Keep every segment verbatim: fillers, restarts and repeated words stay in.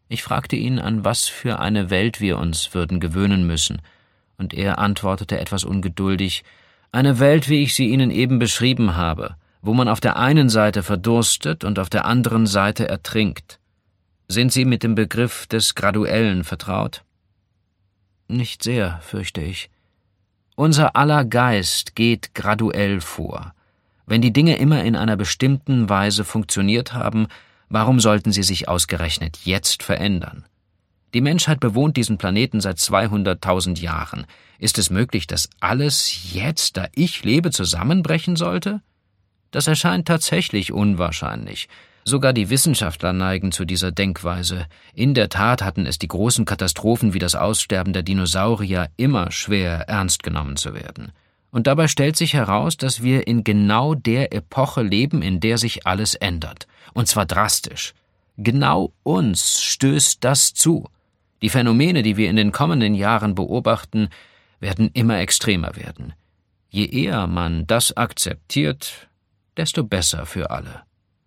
Ich fragte ihn, an was für eine Welt wir uns würden gewöhnen müssen, und er antwortete etwas ungeduldig: »Eine Welt, wie ich sie Ihnen eben beschrieben habe, wo man auf der einen Seite verdurstet und auf der anderen Seite ertrinkt. Sind Sie mit dem Begriff des Graduellen vertraut?« »Nicht sehr, fürchte ich. Unser aller Geist geht graduell vor. Wenn die Dinge immer in einer bestimmten Weise funktioniert haben, warum sollten sie sich ausgerechnet jetzt verändern? Die Menschheit bewohnt diesen Planeten seit zweihunderttausend Jahren. Ist es möglich, dass alles jetzt, da ich lebe, zusammenbrechen sollte? Das erscheint tatsächlich unwahrscheinlich. Sogar die Wissenschaftler neigen zu dieser Denkweise. In der Tat hatten es die großen Katastrophen wie das Aussterben der Dinosaurier immer schwer, ernst genommen zu werden. Und dabei stellt sich heraus, dass wir in genau der Epoche leben, in der sich alles ändert. Und zwar drastisch. Genau uns stößt das zu. Die Phänomene, die wir in den kommenden Jahren beobachten, werden immer extremer werden. Je eher man das akzeptiert, desto besser für alle.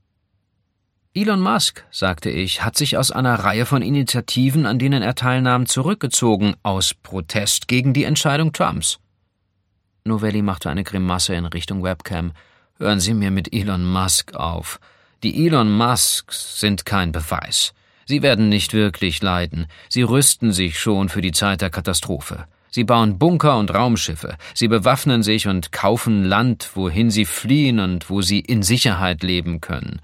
Elon Musk, sagte ich, hat sich aus einer Reihe von Initiativen, an denen er teilnahm, zurückgezogen, aus Protest gegen die Entscheidung Trumps. Novelli machte eine Grimasse in Richtung Webcam. »Hören Sie mir mit Elon Musk auf. Die Elon Musks sind kein Beweis. Sie werden nicht wirklich leiden. Sie rüsten sich schon für die Zeit der Katastrophe. Sie bauen Bunker und Raumschiffe. Sie bewaffnen sich und kaufen Land, wohin sie fliehen und wo sie in Sicherheit leben können.«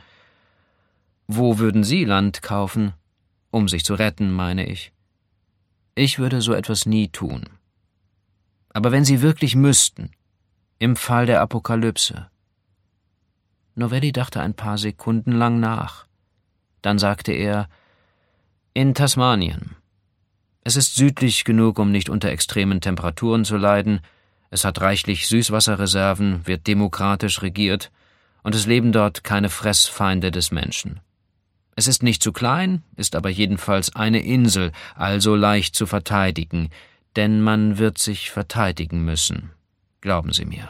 »Wo würden Sie Land kaufen? Um sich zu retten, meine ich.« »Ich würde so etwas nie tun. Aber wenn Sie wirklich müssten, im Fall der Apokalypse.« Novelli dachte ein paar Sekunden lang nach. Dann sagte er: »In Tasmanien. Es ist südlich genug, um nicht unter extremen Temperaturen zu leiden. Es hat reichlich Süßwasserreserven, wird demokratisch regiert, und es leben dort keine Fressfeinde des Menschen. Es ist nicht zu klein, ist aber jedenfalls eine Insel, also leicht zu verteidigen, denn man wird sich verteidigen müssen. Glauben Sie mir.«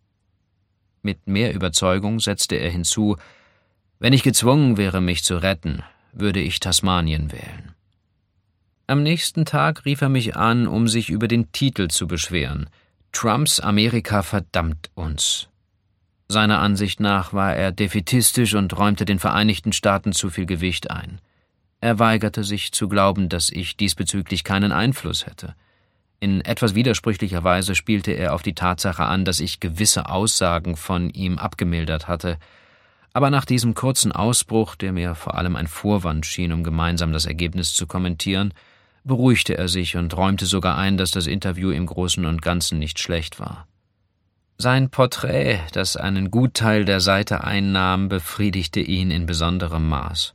Mit mehr Überzeugung setzte er hinzu: »Wenn ich gezwungen wäre, mich zu retten, würde ich Tasmanien wählen.« Am nächsten Tag rief er mich an, um sich über den Titel zu beschweren. »Trumps Amerika verdammt uns.« Seiner Ansicht nach war er defätistisch und räumte den Vereinigten Staaten zu viel Gewicht ein. Er weigerte sich zu glauben, dass ich diesbezüglich keinen Einfluss hätte. In etwas widersprüchlicher Weise spielte er auf die Tatsache an, dass ich gewisse Aussagen von ihm abgemildert hatte. Aber nach diesem kurzen Ausbruch, der mir vor allem ein Vorwand schien, um gemeinsam das Ergebnis zu kommentieren, beruhigte er sich und räumte sogar ein, dass das Interview im Großen und Ganzen nicht schlecht war. Sein Porträt, das einen Gutteil der Seite einnahm, befriedigte ihn in besonderem Maß.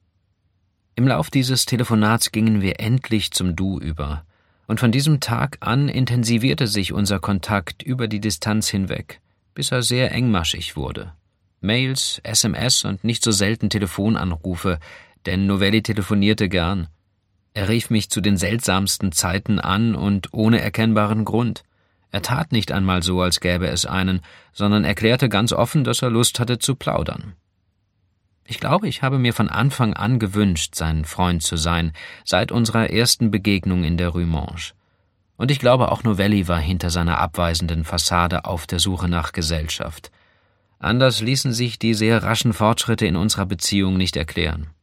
Im Lauf dieses Telefonats gingen wir endlich zum Du über, und von diesem Tag an intensivierte sich unser Kontakt über die Distanz hinweg, bis er sehr engmaschig wurde. Mails, S M S und nicht so selten Telefonanrufe, denn Novelli telefonierte gern. Er rief mich zu den seltsamsten Zeiten an und ohne erkennbaren Grund. Er tat nicht einmal so, als gäbe es einen, sondern erklärte ganz offen, dass er Lust hatte zu plaudern. Ich glaube, ich habe mir von Anfang an gewünscht, sein Freund zu sein, seit unserer ersten Begegnung in der Rue Monge. Und ich glaube, auch Novelli war hinter seiner abweisenden Fassade auf der Suche nach Gesellschaft. Anders ließen sich die sehr raschen Fortschritte in unserer Beziehung nicht erklären.